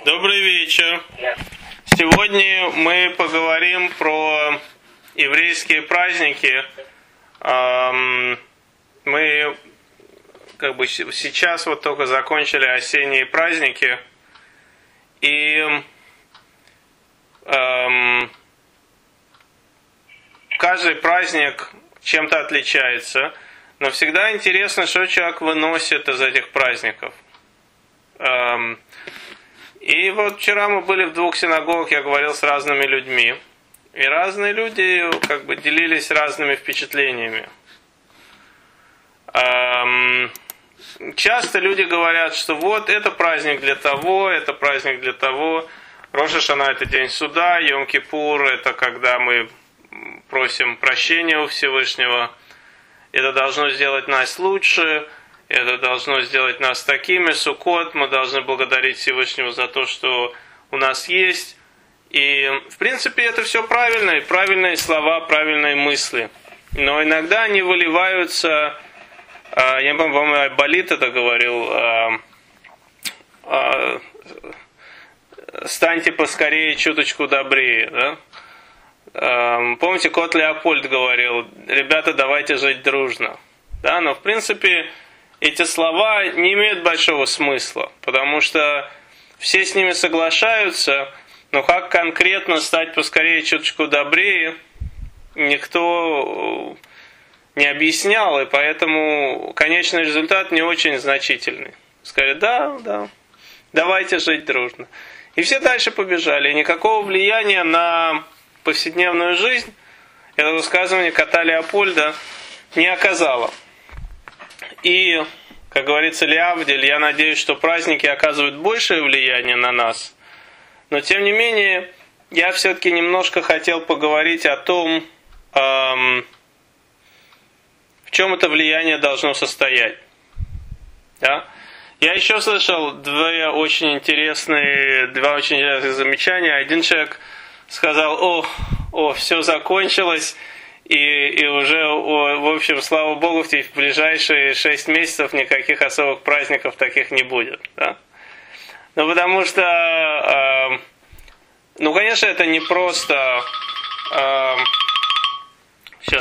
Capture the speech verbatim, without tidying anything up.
Добрый вечер. Сегодня мы поговорим про еврейские праздники. Мы как бы сейчас вот только закончили осенние праздники, и эм, каждый праздник чем-то отличается, но всегда интересно, что человек выносит из этих праздников. Эм, И вот вчера мы были в двух синагогах, я говорил с разными людьми. И разные люди как бы делились разными впечатлениями. Часто люди говорят, что вот это праздник для того, это праздник для того. Рош ха-Шана – это день суда, Йом-Кипур – это когда мы просим прощения у Всевышнего. Это должно сделать нас лучше. Это должно сделать нас такими, Суккот, мы должны благодарить Всевышнего за то, что у нас есть. И, в принципе, это все правильно, и правильные слова, правильные мысли. Но иногда они выливаются, я, по-моему, Айболит это говорил, станьте поскорее чуточку добрее. Да? Помните, Кот Леопольд говорил, ребята, давайте жить дружно. Да? Но, в принципе, эти слова не имеют большого смысла, потому что все с ними соглашаются, но как конкретно стать поскорее чуточку добрее, никто не объяснял, и поэтому конечный результат не очень значительный. Сказали, да, да, давайте жить дружно. И все дальше побежали, и никакого влияния на повседневную жизнь это высказывание Кота Леопольда не оказало. И, как говорится, Леавдиль, я надеюсь, что праздники оказывают большее влияние на нас. Но, тем не менее, я все-таки немножко хотел поговорить о том, эм, в чем это влияние должно состоять. Да? Я еще слышал две очень интересные, два очень интересных замечания. Один человек сказал, о, о, все закончилось. И, и уже, в общем, слава Богу, в ближайшие шесть месяцев никаких особых праздников таких не будет. Да? Ну, потому что, э, ну, конечно, это не просто, э,